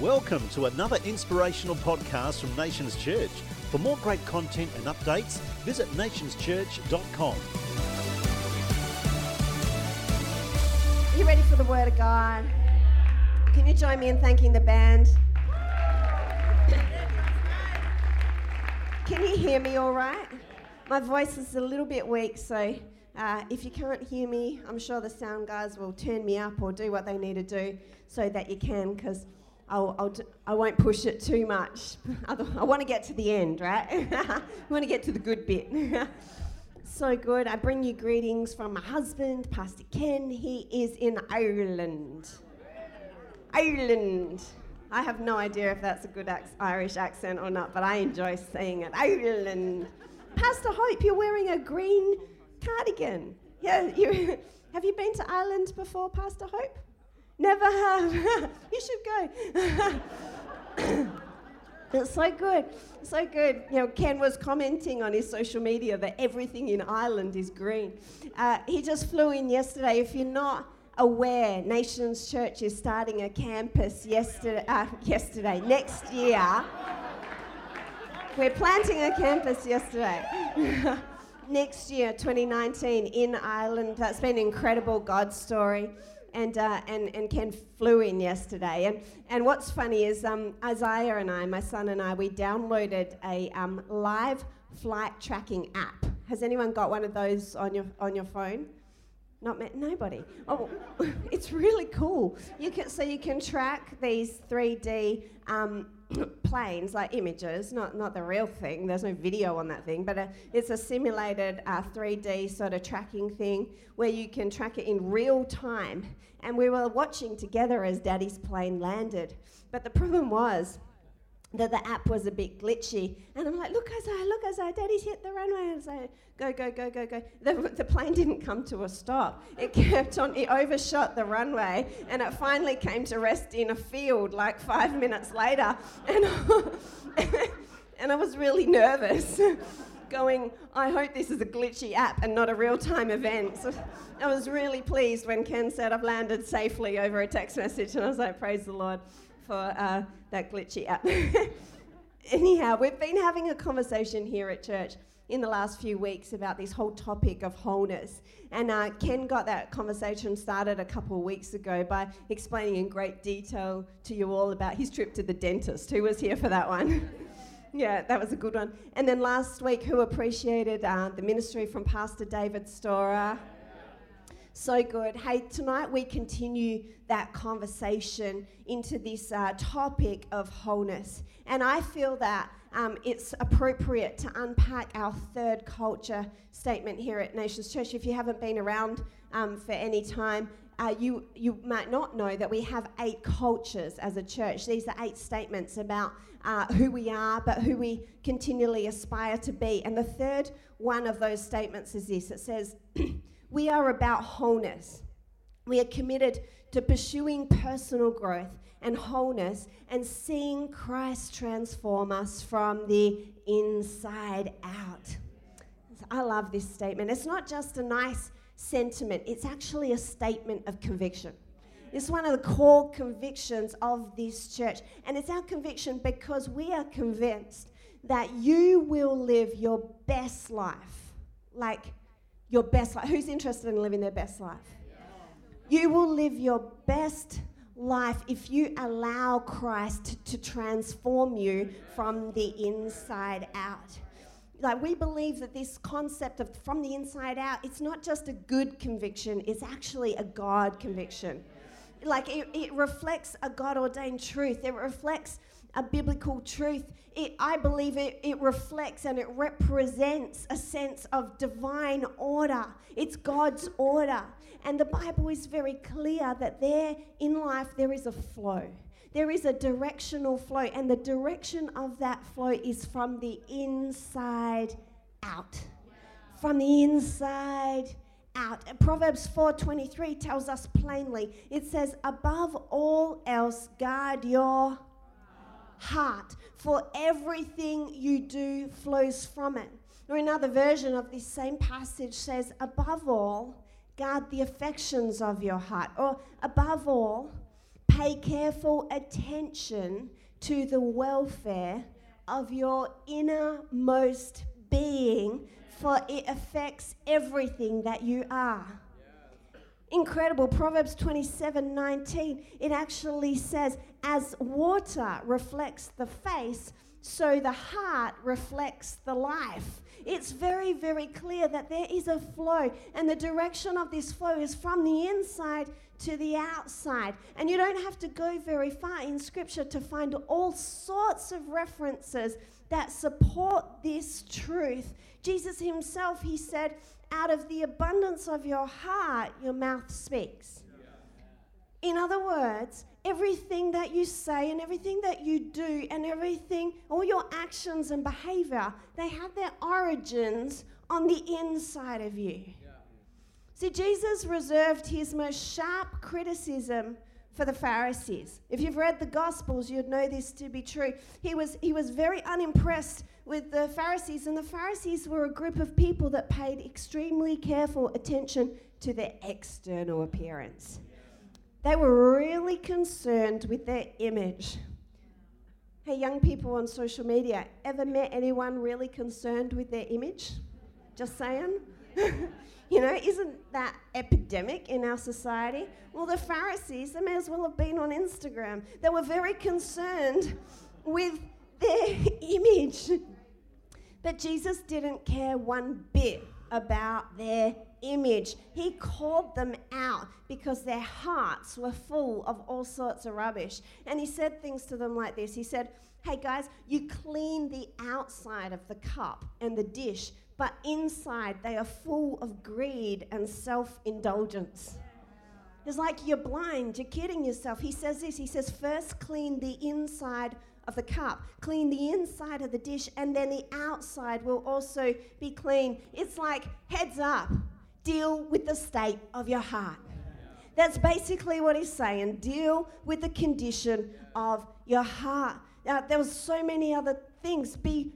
Welcome to another inspirational podcast from Nations Church. For more great content and updates, visit nationschurch.com. Are you ready for the Word of God? Can you join me in thanking the band? Can you hear me all right? My voice is a little bit weak, so if you can't hear me, I'm sure the sound guys will turn me up or do what they need to do so that you can, because I won't push it too much. I want to get to the end, right? I want to get to the good bit. So good. I bring you greetings from my husband, Pastor Ken. He is in Ireland. Ireland. I have no idea if that's a good Irish accent or not, but I enjoy saying it. Ireland. Pastor Hope, you're wearing a green cardigan. Yeah, have you been to Ireland before, Pastor Hope? Never have. You should go. It's so good. So good. You know, Ken was commenting on his social media that everything in Ireland is green. He just flew in yesterday. If you're not aware, Nations Church is starting a campus next year. We're planting a campus yesterday. Next year, 2019, in Ireland. That's been an incredible God story. And Ken flew in yesterday. And what's funny is Isaiah and I, my son and I, we downloaded a live flight tracking app. Has anyone got one of those on your phone? Nobody. Oh, it's really cool. You can track these 3D planes, like images, not the real thing. There's no video on that thing, but it's a simulated 3D sort of tracking thing where you can track it in real time. And we were watching together as Daddy's plane landed. But the problem was that the app was a bit glitchy. And I'm like, look, Isaiah, Daddy's hit the runway. And so go. The plane didn't come to a stop. It kept on, it overshot the runway, and it finally came to rest in a field like 5 minutes later. And, and I was really nervous, going, I hope this is a glitchy app and not a real-time event. So I was really pleased when Ken said I've landed safely over a text message, and I was like, praise the Lord for that glitchy app. Anyhow, we've been having a conversation here at church in the last few weeks about this whole topic of wholeness. And Ken got that conversation started a couple of weeks ago by explaining in great detail to you all about his trip to the dentist. Who was here for that one? Yeah, that was a good one. And then last week, who appreciated the ministry from Pastor David Storer? So good. Hey, tonight we continue that conversation into this topic of wholeness. And I feel that it's appropriate to unpack our third culture statement here at Nations Church. If you haven't been around for any time, you might not know that we have 8 cultures as a church. These are 8 statements about who we are, but who we continually aspire to be. And the third one of those statements is this. It says, we are about wholeness. We are committed to pursuing personal growth and wholeness and seeing Christ transform us from the inside out. I love this statement. It's not just a nice sentiment. It's actually a statement of conviction. It's one of the core convictions of this church. And it's our conviction because we are convinced that you will live your best life. Like your best life. Who's interested in living their best life? You will live your best life if you allow Christ to transform you from the inside out. Like, we believe that this concept of from the inside out, it's not just a good conviction, it's actually a God conviction. Like, it reflects a God-ordained truth. It reflects a biblical truth. I believe it reflects and it represents a sense of divine order. It's God's order. And the Bible is very clear that there in life there is a flow. There is a directional flow, and the direction of that flow is from the inside out. From the inside out. And Proverbs 4:23 tells us plainly, it says, above all else, guard your heart, for everything you do flows from it. Or another version of this same passage says, above all, guard the affections of your heart. Or above all, Pay careful attention to the welfare of your innermost being, for it affects everything that you are. Incredible. Proverbs 27:19, it actually says, as water reflects the face, so the heart reflects the life. It's very, very clear that there is a flow, and the direction of this flow is from the inside to the outside. And you don't have to go very far in Scripture to find all sorts of references that support this truth. Jesus himself, he said, out of the abundance of your heart, your mouth speaks. In other words, everything that you say and everything that you do and everything, all your actions and behavior, they have their origins on the inside of you. See, Jesus reserved his most sharp criticism for the Pharisees. If you've read the Gospels, you'd know this to be true. He was very unimpressed with the Pharisees, and the Pharisees were a group of people that paid extremely careful attention to their external appearance. They were really concerned with their image. Hey, young people on social media, ever met anyone really concerned with their image? Just saying. You know, isn't that epidemic in our society? Well, the Pharisees, they may as well have been on Instagram. They were very concerned with their image. But Jesus didn't care one bit about their image. He called them out because their hearts were full of all sorts of rubbish. And he said things to them like this. He said, hey guys, you clean the outside of the cup and the dish, but inside they are full of greed and self-indulgence. It's like you're blind, you're kidding yourself. He says this, he says, first clean the inside of the cup, clean the inside of the dish, and then the outside will also be clean. It's like, heads up, deal with the state of your heart. That's basically what he's saying. Deal with the condition of your heart. There was so many other things. Be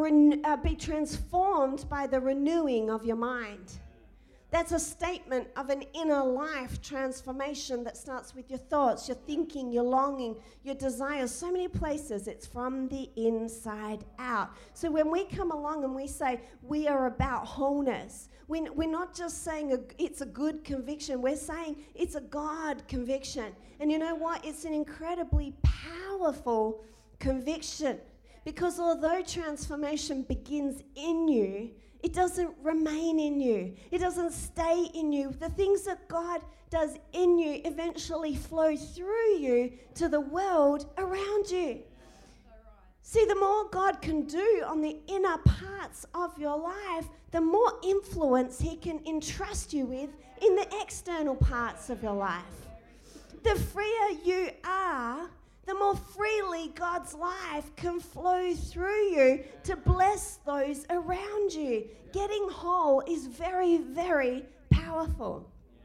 transformed by the renewing of your mind. That's a statement of an inner life transformation that starts with your thoughts, your thinking, your longing, your desires. So many places it's from the inside out. So when we come along and we say we are about wholeness, we're not just saying it's a good conviction. We're saying it's a God conviction. And you know what? It's an incredibly powerful conviction. Because although transformation begins in you, it doesn't remain in you. It doesn't stay in you. The things that God does in you eventually flow through you to the world around you. See, the more God can do on the inner parts of your life, the more influence he can entrust you with in the external parts of your life. The freer you are, the more freely God's life can flow through you to bless those around you. Getting whole is very, very powerful.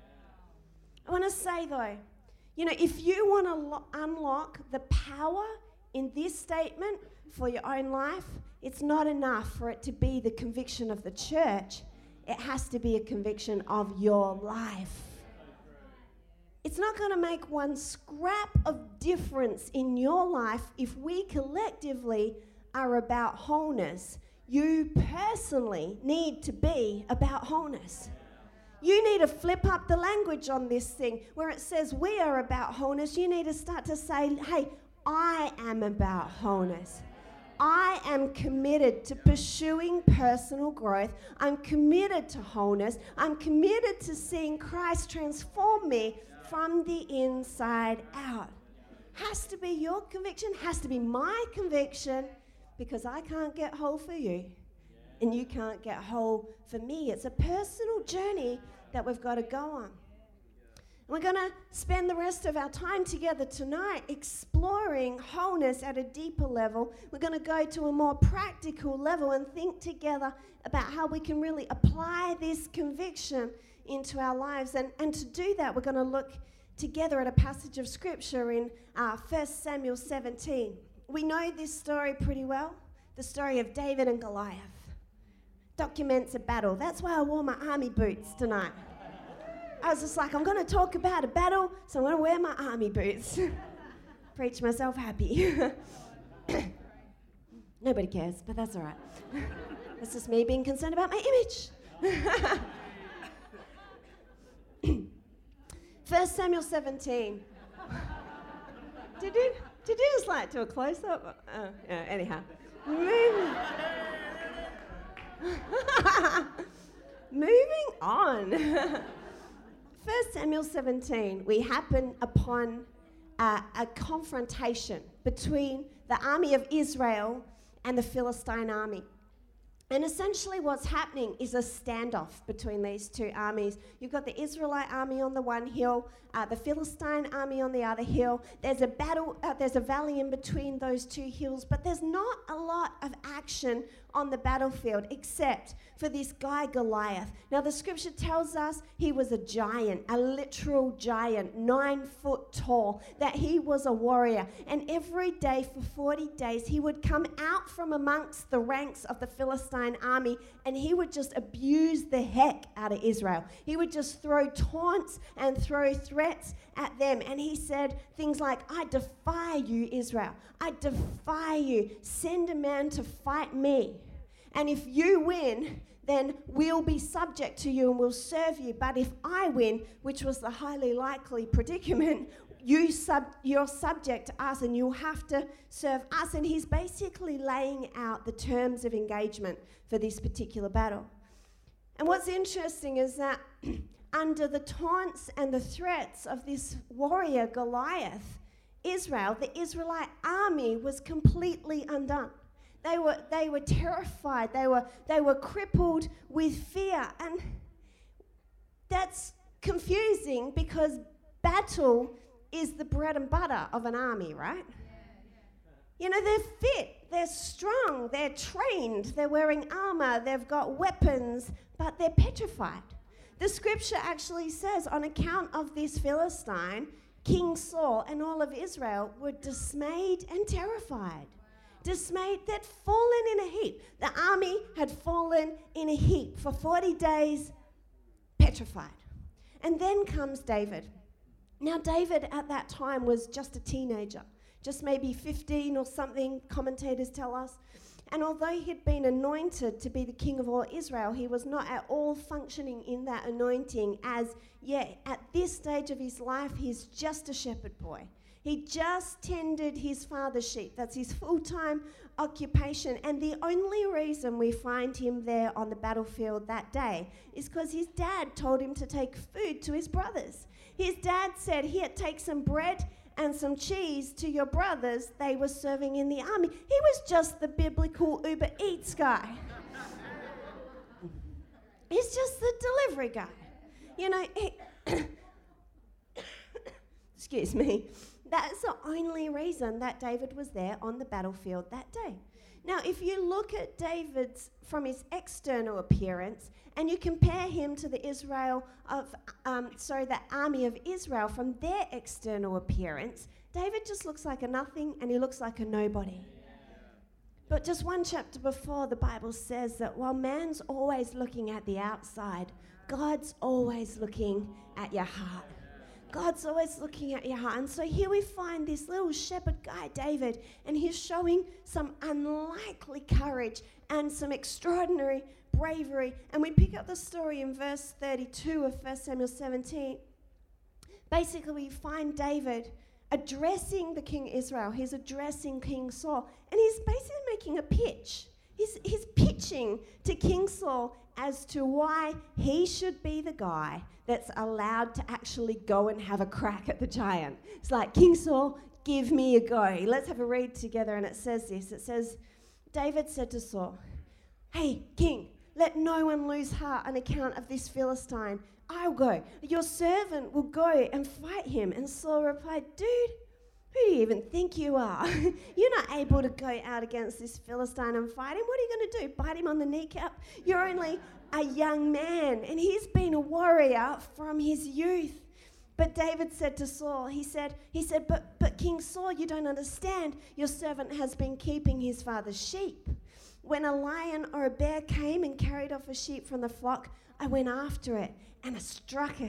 I want to say though, you know, if you want to unlock the power in this statement for your own life, it's not enough for it to be the conviction of the church. It has to be a conviction of your life. It's not going to make one scrap of difference in your life if we collectively are about wholeness. You personally need to be about wholeness. You need to flip up the language on this thing. Where it says we are about wholeness, you need to start to say, hey, I am about wholeness. I am committed to pursuing personal growth. I'm committed to wholeness. I'm committed to seeing Christ transform me from the inside out. Has to be your conviction, has to be my conviction, because I can't get whole for you, and you can't get whole for me. It's a personal journey that we've got to go on. We're going to spend the rest of our time together tonight exploring wholeness at a deeper level. We're going to go to a more practical level and think together about how we can really apply this conviction into our lives. And to do that, we're going to look together at a passage of Scripture in 1 Samuel 17. We know this story pretty well, the story of David and Goliath. Documents a battle. That's why I wore my army boots tonight. I was just like, I'm going to talk about a battle, so I'm going to wear my army boots. Preach myself happy. Nobody cares, but that's all right. That's just me being concerned about my image. 1 Samuel 17. Did you just like do a close-up? Yeah, anyhow. Moving on. 1 Samuel 17, we happen upon a confrontation between the army of Israel and the Philistine army. And essentially what's happening is a standoff between these two armies. You've got the Israelite army on the one hill, the Philistine army on the other hill. There's a battle, there's a valley in between those two hills, but there's not a lot of action on the battlefield except for this guy Goliath. Now the scripture tells us he was a giant, a literal giant, 9 foot tall, that he was a warrior. And every day for 40 days he would come out from amongst the ranks of the Philistine army and he would just abuse the heck out of Israel. He would just throw taunts and throw threats at them. And he said things like, I defy you, Israel. I defy you. Send a man to fight me. And if you win, then we'll be subject to you and we'll serve you. But if I win, which was the highly likely predicament, you're subject to us and you'll have to serve us. And he's basically laying out the terms of engagement for this particular battle. And what's interesting is that under the taunts and the threats of this warrior Goliath, Israel, the Israelite army, was completely undone. They were terrified. They were crippled with fear. And that's confusing because battle is the bread and butter of an army, right? You know, they're fit, they're strong, they're trained, they're wearing armor, they've got weapons, but they're petrified. The scripture actually says, on account of this Philistine, King Saul and all of Israel were dismayed and terrified. Dismayed, they'd fallen in a heap. The army had fallen in a heap for 40 days, petrified. And then comes David. Now, David at that time was just a teenager, just maybe 15 or something, commentators tell us. And although he'd been anointed to be the king of all Israel, he was not at all functioning in that anointing as, at this stage of his life, he's just a shepherd boy. He just tended his father's sheep. That's his full-time occupation. And the only reason we find him there on the battlefield that day is because his dad told him to take food to his brothers. His dad said, here, take some bread and some cheese to your brothers. They were serving in the army. He was just the biblical Uber Eats guy. He's just the delivery guy. You know, excuse me. That's the only reason that David was there on the battlefield that day. Now, if you look at David's from his external appearance and you compare him to the army of Israel from their external appearance, David just looks like a nothing and he looks like a nobody. But just one chapter before, the Bible says that while man's always looking at the outside, God's always looking at your heart. God's always looking at your heart. And so here we find this little shepherd guy, David, and he's showing some unlikely courage and some extraordinary bravery. And we pick up the story in verse 32 of 1 Samuel 17. Basically, we find David addressing the king of Israel. He's addressing King Saul, and he's basically making a pitch. He's pitching to King Saul as to why he should be the guy that's allowed to actually go and have a crack at the giant. It's like, King Saul, give me a go. Let's have a read together, and it says this. It says, David said to Saul, hey, king, let no one lose heart on account of this Philistine. I'll go. Your servant will go and fight him. And Saul replied, dude, who do you even think you are? You're not able to go out against this Philistine and fight him. What are you going to do? Bite him on the kneecap? You're only a young man, and he's been a warrior from his youth. But David said to Saul, he said, but King Saul, you don't understand. Your servant has been keeping his father's sheep. When a lion or a bear came and carried off a sheep from the flock, I went after it, and I struck it,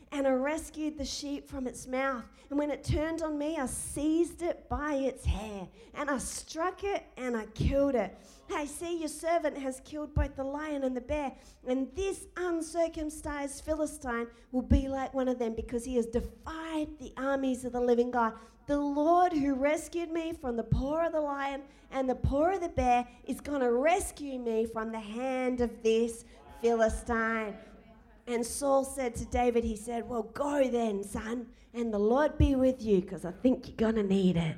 and I rescued the sheep from its mouth. And when it turned on me, I seized it by its hair, and I struck it and I killed it. Hey, see, your servant has killed both the lion and the bear, and this uncircumcised Philistine will be like one of them, because he has defied the armies of the living God. The Lord who rescued me from the paw of the lion and the paw of the bear is going to rescue me from the hand of this Philistine. And Saul said to David, he said, well, go then, son, and the Lord be with you, because I think you're going to need it.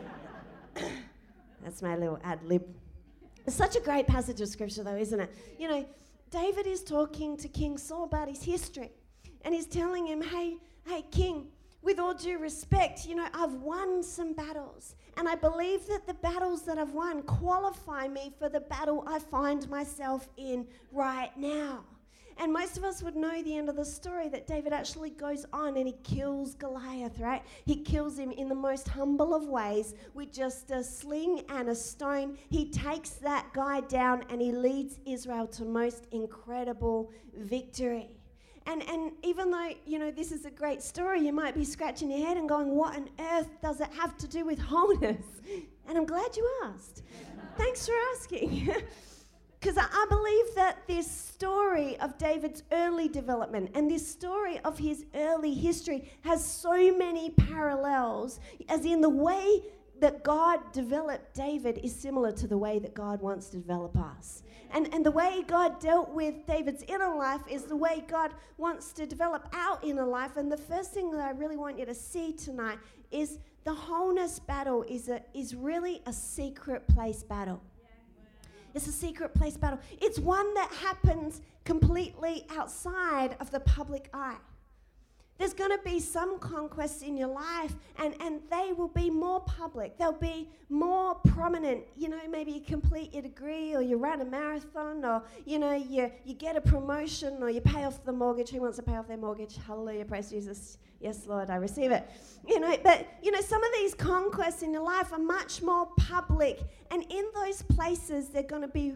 That's my little ad lib. It's such a great passage of scripture, though, isn't it? You know, David is talking to King Saul about his history, and he's telling him, hey, King, with all due respect, you know, I've won some battles, and I believe that the battles that I've won qualify me for the battle I find myself in right now. And most of us would know the end of the story, that David actually goes on and he kills Goliath, right? He kills him in the most humble of ways with just a sling and a stone. He takes that guy down and he leads Israel to most incredible victory. And even though, you know, this is a great story, you might be scratching your head and going, what on earth does it have to do with wholeness? And I'm glad you asked. Thanks for asking. Because I believe that this story of David's early development and this story of his early history has so many parallels, as in the way that God developed David is similar to the way that God wants to develop us. And the way God dealt with David's inner life is the way God wants to develop our inner life. And the first thing that I really want you to see tonight is the wholeness battle is really a secret place battle. It's a secret place battle. It's one that happens completely outside of the public eye. There's going to be some conquests in your life, and they will be more public. They'll be more prominent. You know, maybe you complete your degree, or you run a marathon, or, you know, you get a promotion, or you pay off the mortgage. Who wants to pay off their mortgage? Hallelujah, praise Jesus. Yes, Lord, I receive it. You know, but, you know, some of these conquests in your life are much more public, and in those places, they're going to be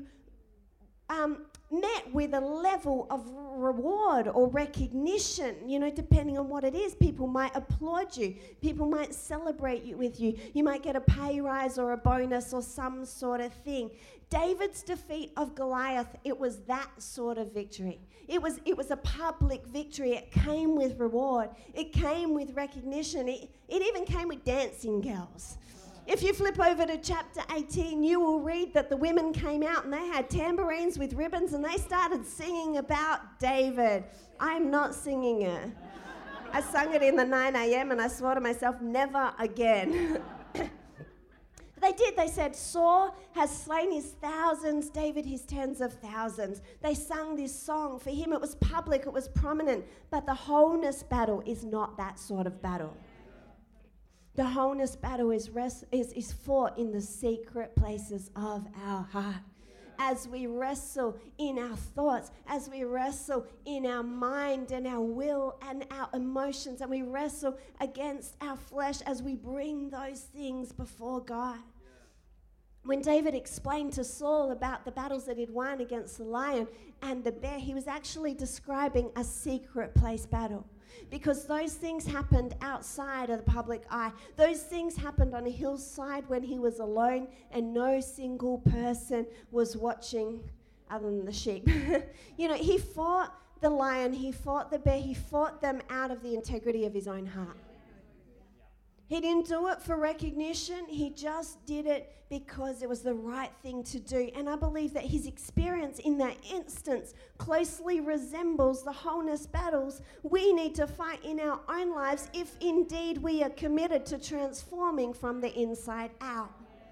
met with a level of reward or recognition, you know, depending on what it is. People might applaud you. People might celebrate you with you. You might get a pay rise or a bonus or some sort of thing. David's defeat of Goliath, it was that sort of victory. It was a public victory. It came with reward. It came with recognition. It even came with dancing girls. If you flip over to chapter 18, you will read that the women came out and they had tambourines with ribbons and they started singing about David. I'm not singing it. I sung it in the 9 a.m. and I swore to myself, never again. They did. They said, Saul has slain his thousands, David his tens of thousands. They sung this song. For him, it was public, it was prominent. But the wholeness battle is not that sort of battle. The wholeness battle is fought in the secret places of our heart. As we wrestle in our thoughts, as we wrestle in our mind and our will and our emotions, and we wrestle against our flesh as we bring those things before God. When David explained to Saul about the battles that he'd won against the lion and the bear, he was actually describing a secret place battle. Because those things happened outside of the public eye. Those things happened on a hillside when he was alone and no single person was watching other than the sheep. You know, he fought the lion, he fought the bear, he fought them out of the integrity of his own heart. He didn't do it for recognition. He just did it because it was the right thing to do. And I believe that his experience in that instance closely resembles the wholeness battles we need to fight in our own lives if indeed we are committed to transforming from the inside out.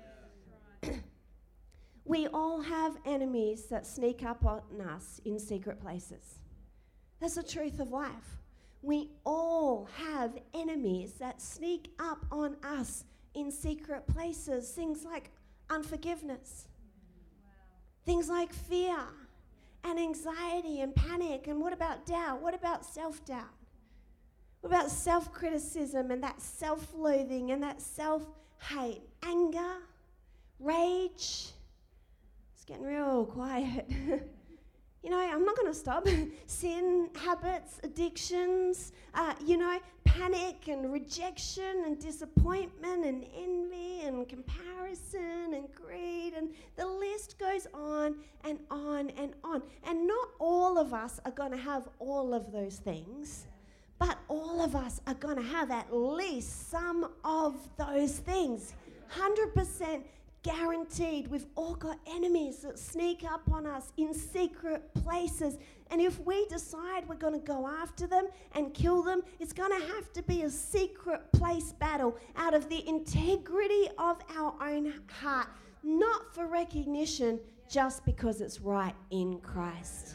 We all have enemies that sneak up on us in secret places. That's the truth of life. We all have enemies that sneak up on us in secret places. Things like unforgiveness. Things like fear and anxiety and panic. And what about doubt? What about self-doubt? What about self-criticism and that self-loathing and that self-hate? Anger, rage. It's getting real quiet. I'm not going to stop. Sin, habits, addictions, panic and rejection and disappointment and envy and comparison and greed, and the list goes on and on and on. And not all of us are going to have all of those things, but all of us are going to have at least some of those things. 100% guaranteed. We've all got enemies that sneak up on us in secret places. And if we decide we're going to go after them and kill them, it's going to have to be a secret place battle out of the integrity of our own heart, not for recognition, just because it's right in Christ.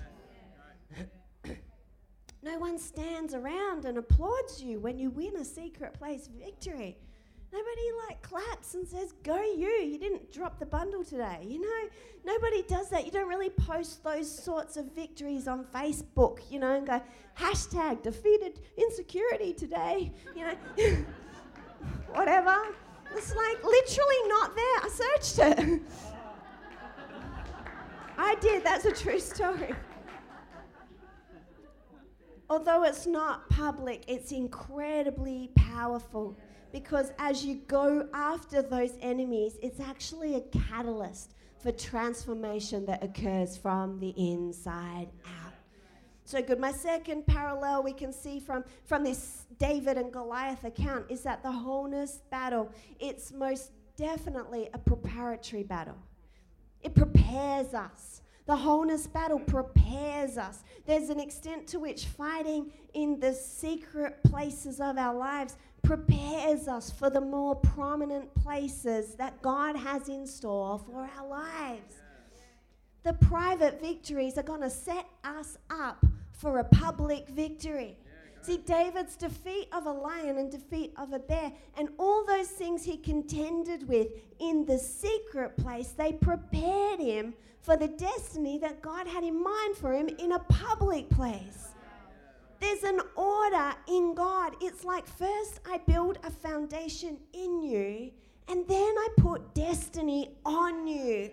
No one stands around and applauds you when you win a secret place victory. Nobody claps and says, "Go you, you didn't drop the bundle today." Nobody does that. You don't really post those sorts of victories on Facebook, and go, # defeated insecurity today, whatever. It's literally not there. I searched it. I did, that's a true story. Although it's not public, it's incredibly powerful. Because as you go after those enemies, it's actually a catalyst for transformation that occurs from the inside out. So good. My second parallel we can see from this David and Goliath account is that the wholeness battle, it's most definitely a preparatory battle. It prepares us. The wholeness battle prepares us. There's an extent to which fighting in the secret places of our lives prepares us for the more prominent places that God has in store for our lives. The private victories are going to set us up for a public victory. See, David's defeat of a lion and defeat of a bear and all those things he contended with in the secret place, they prepared him for the destiny that God had in mind for him in a public place. There's an order in God. It's like first I build a foundation in you, and then I put destiny on you.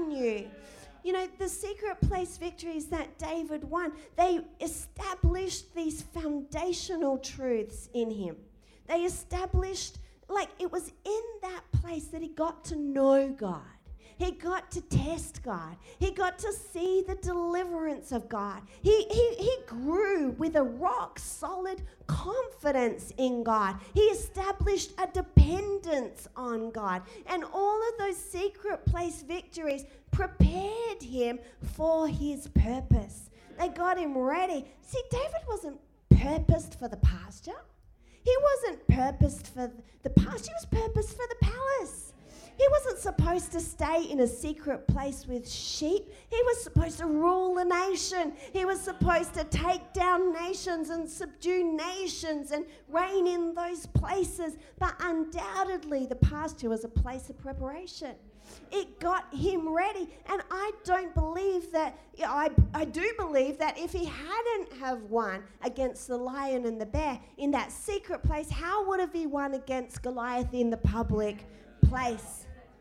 The secret place victories that David won, they established these foundational truths in him. They established, it was in that place that he got to know God. He got to test God. He got to see the deliverance of God. He grew with a rock-solid confidence in God. He established a dependence on God. And all of those secret place victories prepared him for his purpose. They got him ready. See, David wasn't purposed for the pasture. He wasn't purposed for the pasture. He was purposed for the palace. He wasn't supposed to stay in a secret place with sheep. He was supposed to rule a nation. He was supposed to take down nations and subdue nations and reign in those places. But undoubtedly, the pasture was a place of preparation. It got him ready. And I don't believe that, I do believe that if he hadn't have won against the lion and the bear in that secret place, how would have he won against Goliath in the public place?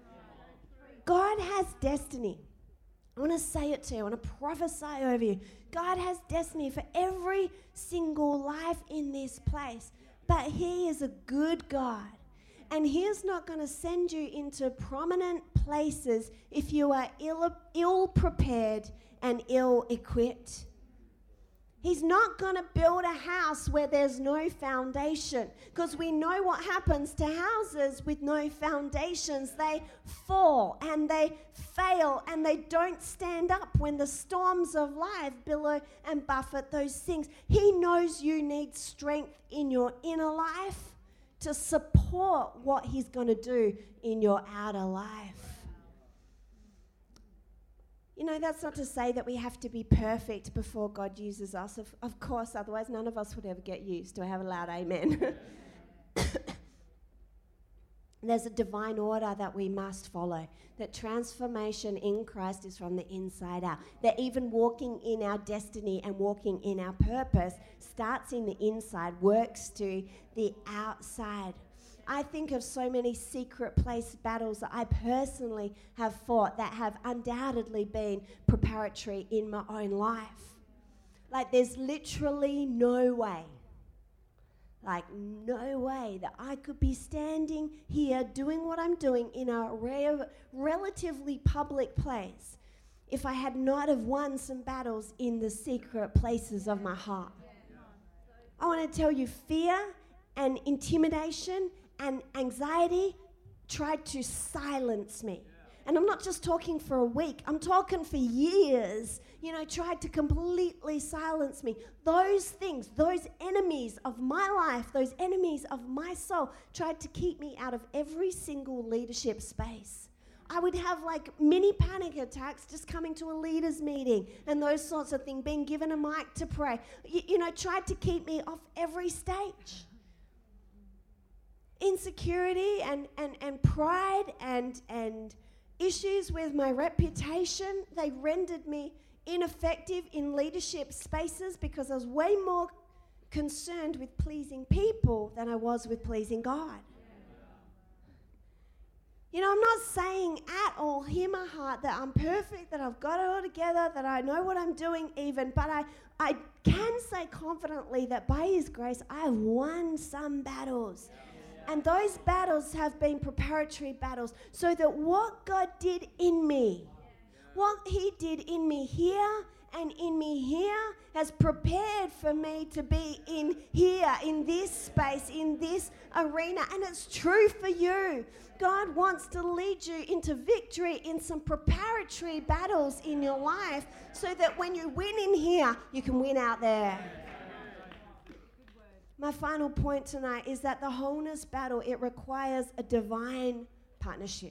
God has destiny. I want to say it to you. I want to prophesy over you. God has destiny for every single life in this place. But he is a good God. And he is not going to send you into prominent places if you are ill-prepared and ill-equipped. He's not going to build a house where there's no foundation, because we know what happens to houses with no foundations. They fall and they fail and they don't stand up when the storms of life billow and buffet those things. He knows you need strength in your inner life to support what he's going to do in your outer life. That's not to say that we have to be perfect before God uses us. Of course, otherwise none of us would ever get used. Do I have a loud amen? There's a divine order that we must follow. That transformation in Christ is from the inside out. That even walking in our destiny and walking in our purpose starts in the inside, works to the outside. I think of so many secret place battles that I personally have fought that have undoubtedly been preparatory in my own life. Like, there's literally no way that I could be standing here doing what I'm doing in a relatively public place if I had not have won some battles in the secret places of my heart. I want to tell you, fear and intimidation and anxiety tried to silence me. And I'm not just talking for a week, I'm talking for years, tried to completely silence me. Those things, those enemies of my life, those enemies of my soul, tried to keep me out of every single leadership space. I would have mini panic attacks just coming to a leaders meeting and those sorts of things, being given a mic to pray. Tried to keep me off every stage. Insecurity and pride and issues with my reputation, they rendered me ineffective in leadership spaces because I was way more concerned with pleasing people than I was with pleasing God. I'm not saying at all, hear my heart, that I'm perfect, that I've got it all together, that I know what I'm doing even, but I can say confidently that by His grace, I have won some battles. And those battles have been preparatory battles, so that what God did in me, what He did in me here and in me here, has prepared for me to be in here, in this space, in this arena. And it's true for you. God wants to lead you into victory in some preparatory battles in your life, so that when you win in here, you can win out there. My final point tonight is that the wholeness battle, it requires a divine partnership.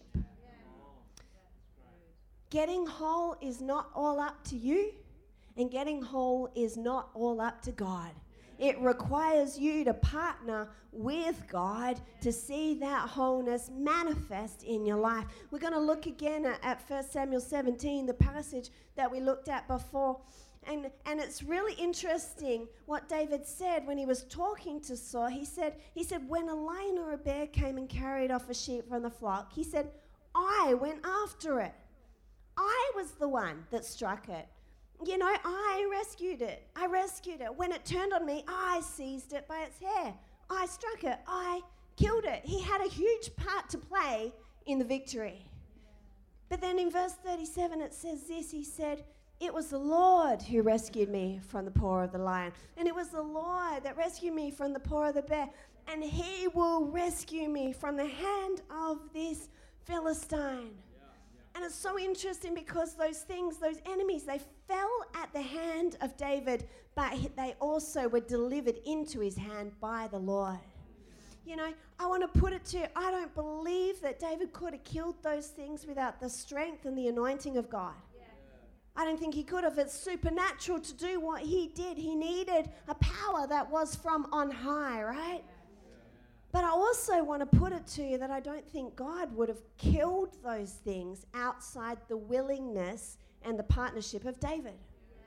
Getting whole is not all up to you, and getting whole is not all up to God. It requires you to partner with God to see that wholeness manifest in your life. We're going to look again at 1 Samuel 17, the passage that we looked at before. And it's really interesting what David said when he was talking to Saul. He said, when a lion or a bear came and carried off a sheep from the flock, he said, I went after it. I was the one that struck it. I rescued it. When it turned on me, I seized it by its hair. I struck it. I killed it. He had a huge part to play in the victory. But then in verse 37, it says this. He said, it was the Lord who rescued me from the paw of the lion. And it was the Lord that rescued me from the paw of the bear. And He will rescue me from the hand of this Philistine. And it's so interesting because those things, those enemies, they fell at the hand of David, but they also were delivered into his hand by the Lord. I want to put it to you, I don't believe that David could have killed those things without the strength and the anointing of God. I don't think he could have. It's supernatural to do what he did. He needed a power that was from on high, right? But I also want to put it to you that I don't think God would have killed those things outside the willingness and the partnership of David.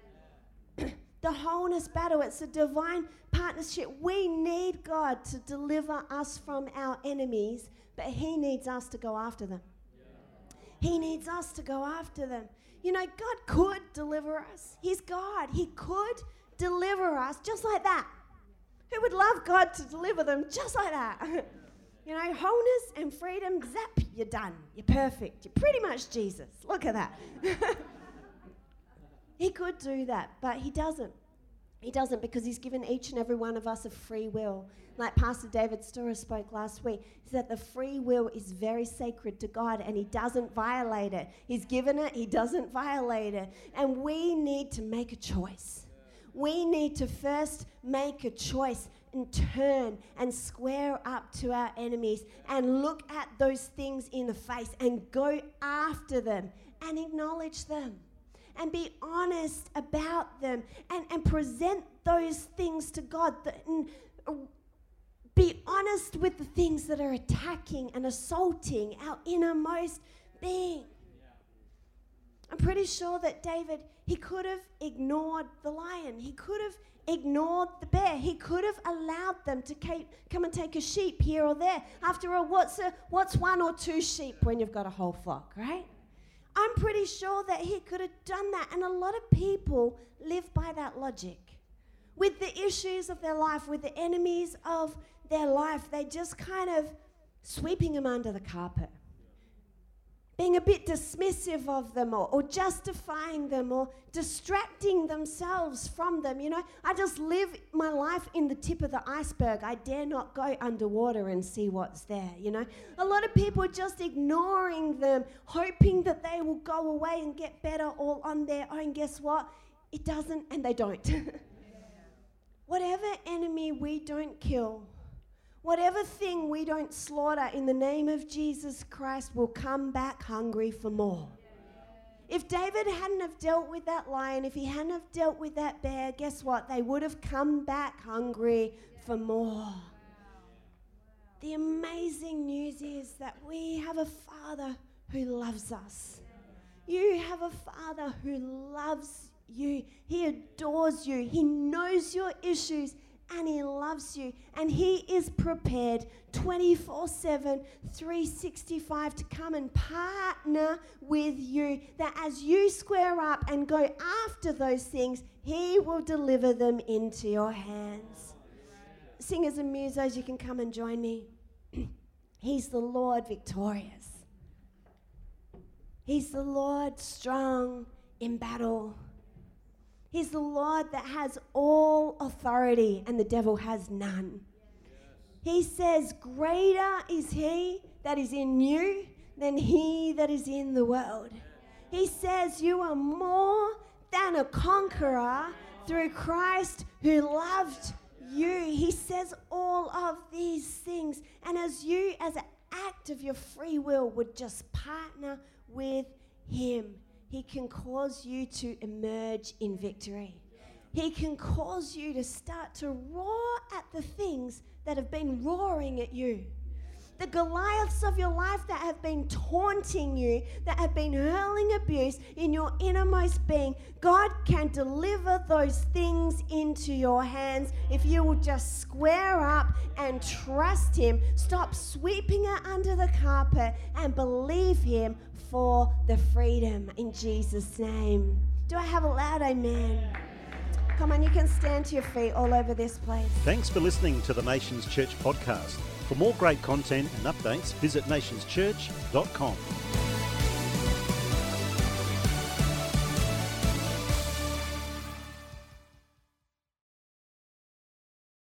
The wholeness battle, it's a divine partnership. We need God to deliver us from our enemies, but He needs us to go after them. He needs us to go after them. God could deliver us. He's God. He could deliver us just like that. Who would love God to deliver them just like that? Wholeness and freedom, zap, you're done. You're perfect. You're pretty much Jesus. Look at that. He could do that, but He doesn't. He doesn't, because He's given each and every one of us a free will. Like Pastor David Storer spoke last week, he said the free will is very sacred to God and He doesn't violate it. He's given it, He doesn't violate it. And we need to make a choice. We need to first make a choice and turn and square up to our enemies and look at those things in the face and go after them and acknowledge them and be honest about them and present those things to God. And be honest with the things that are attacking and assaulting our innermost being. I'm pretty sure that David, he could have ignored the lion. He could have ignored the bear. He could have allowed them to come and take a sheep here or there. After all, what's 1 or 2 sheep when you've got a whole flock, right? I'm pretty sure that he could have done that. And a lot of people live by that logic. With the issues of their life, with the enemies of their life, they just kind of sweeping them under the carpet. Being a bit dismissive of them or justifying them or distracting themselves from them. You know, I just live my life in the tip of the iceberg. I dare not go underwater and see what's there, you know. A lot of people are just ignoring them, hoping that they will go away and get better all on their own. Guess what? It doesn't, and they don't. Whatever enemy we don't kill, whatever thing we don't slaughter in the name of Jesus Christ will come back hungry for more. If David hadn't have dealt with that lion, if he hadn't have dealt with that bear, guess what? They would have come back hungry for more. The amazing news is that we have a Father who loves us. You have a Father who loves you. He adores you. He knows your issues. And he loves you, and he is prepared 24/7, 365 to come and partner with you, that as you square up and go after those things, he will deliver them into your hands. Singers and musos, you can come and join me. He's the Lord victorious. He's the Lord strong in battle. He's the Lord that has all authority and the devil has none. He says, greater is he that is in you than he that is in the world. He says you are more than a conqueror through Christ who loved you. He says all of these things. And as you, as an act of your free will, would just partner with him, he can cause you to emerge in victory. He can cause you to start to roar at the things that have been roaring at you. The Goliaths of your life that have been taunting you, that have been hurling abuse in your innermost being, God can deliver those things into your hands if you will just square up and trust him. Stop sweeping it under the carpet and believe him for the freedom in Jesus' name. Do I have a loud amen? Come on, you can stand to your feet all over this place. Thanks for listening to the Nations Church podcast. For more great content and updates, visit nationschurch.com.